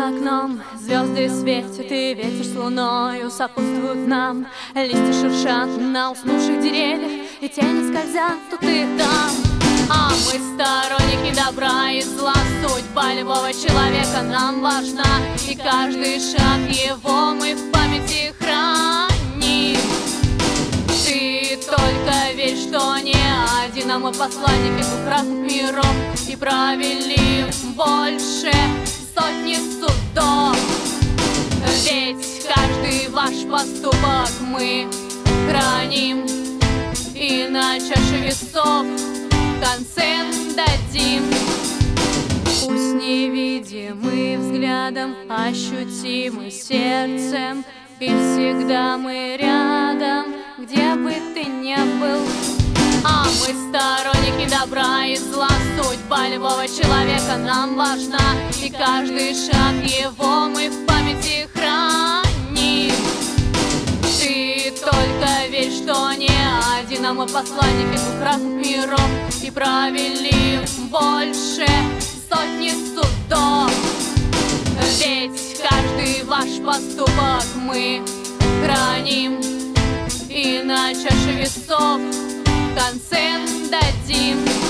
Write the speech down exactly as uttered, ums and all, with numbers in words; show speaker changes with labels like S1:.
S1: За окном звезды светят, и ветер с луною сопутствуют нам. Листья шуршат на уснувших деревьях, и тени скользят тут и там. А мы сторонники добра и зла, судьба любого человека нам важна, и каждый шаг его мы в памяти храним. Ты только верь, что не один, а мы посланники двух разных миров, и правили больше сотни судов. Ведь каждый ваш поступок мы храним, и на чаше весов конце дадим. Пусть невидимый взглядом, ощутимый сердцем, и всегда мы рядом, где бы ты ни был. А мы сторонники добра и зла, судьба любого человека нам важна, и каждый шаг его мы в памяти храним. Ты только верь, что не один, а мы посланники двух разных миров, и правили больше сотни судов. Ведь каждый ваш поступок мы храним, и на чаше весов конце дадим.